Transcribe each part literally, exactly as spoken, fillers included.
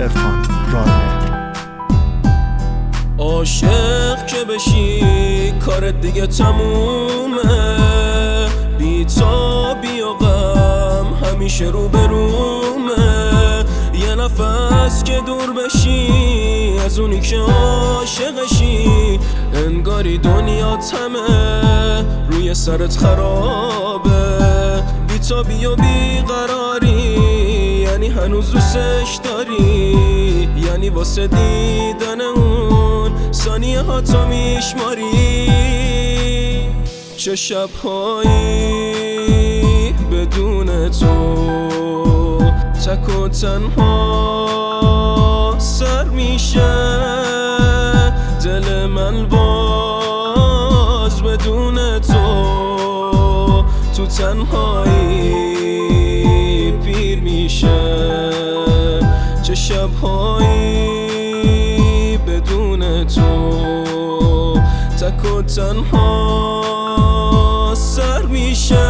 عرفان رامهر. عاشق که بشی کارت دیگه تمومه، بی تا بی و غم همیشه رو برومه. یه نفس که دور بشی از اونی که عاشقشی، انگاری دنیا تمه روی سرت خرابه. بی تا بی و بی قراری یعنی هنوز دوستش داری، یعنی واسه دیدن اون ثانیه ها تو میشماری. چه شبهایی بدون تو تک و تنها سر میشه، دل من باز بدون تو تو تنهایی پیر میشه. چه شبهایی بدون تو تک و تنها سر میشه،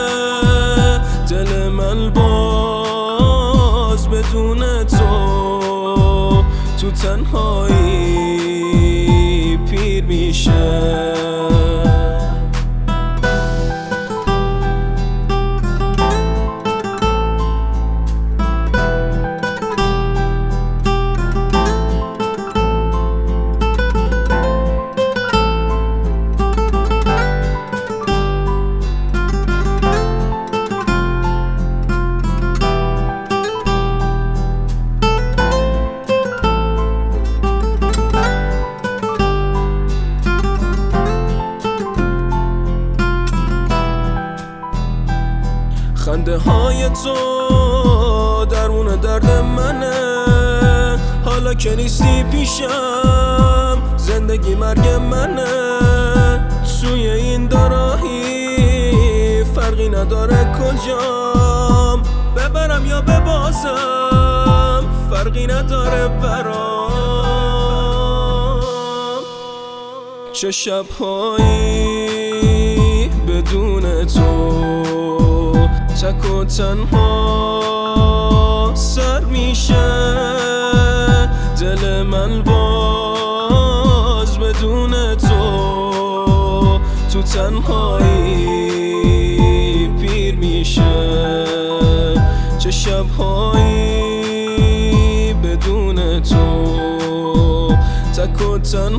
دل من باز بدون تو تو تنهایی پیر میشه. خنده های تو درون درد منه، حالا که نیستی پیشم زندگی مرگ منه. توی این دراهی فرقی نداره کجام ببرم یا ببازم، فرقی نداره برام. چه شبهایی بدون تو تک و تنها سر میشه، دل من باز بدون تو تو تنهایی پیر میشه. چه شبهایی بدون تو تک و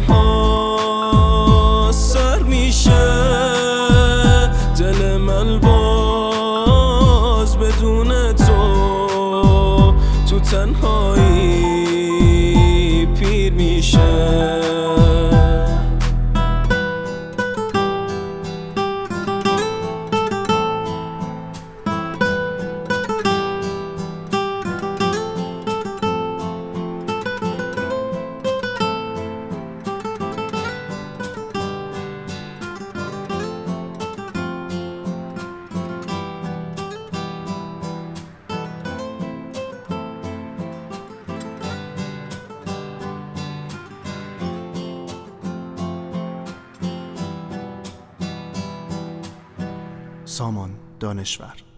تنها سر میشه، دل من باز بدون تو تو تنهایی پیر میشه. سامان دانشور.